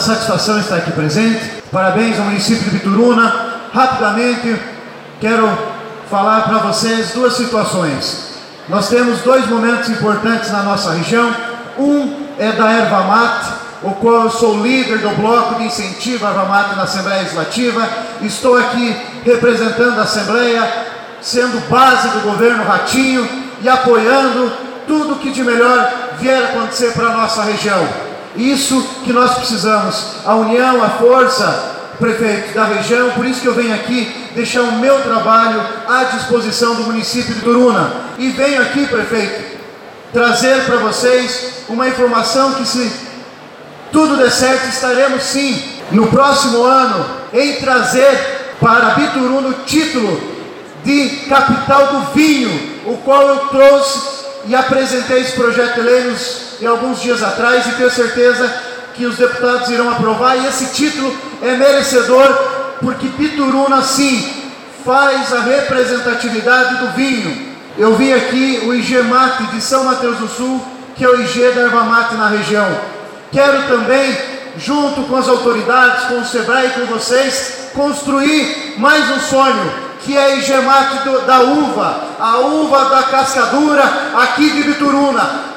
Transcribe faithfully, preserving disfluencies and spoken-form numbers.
satisfação estar aqui presente. Parabéns ao município de Bituruna. Rapidamente, quero falar para vocês duas situações. Nós temos dois momentos importantes na nossa região. Um é da erva mate, o qual eu sou líder do bloco de incentivo à erva mate na Assembleia Legislativa. Estou aqui representando a Assembleia, sendo base do governo Ratinho e apoiando tudo que de melhor vier acontecer para a nossa região. Isso que nós precisamos, a união, a força, prefeito da região. Por isso que eu venho aqui deixar o meu trabalho à disposição do município de Bituruna. E venho aqui, prefeito, trazer para vocês uma informação que, se tudo der certo, estaremos sim, no próximo ano, em trazer para Bituruna o título de capital do vinho, o qual eu trouxe e apresentei esse projeto de lei nos, em alguns dias atrás, e tenho certeza que os deputados irão aprovar. E esse título é merecedor, porque Bituruna sim faz a representatividade do vinho. Eu vi aqui o I G Mate de São Mateus do Sul, que é o I G da erva mate na região. Quero também, junto com as autoridades, com o Sebrae e com vocês, construir mais um sonho, que é a I G Mate do, da uva, a uva da cascadura aqui de Bituruna.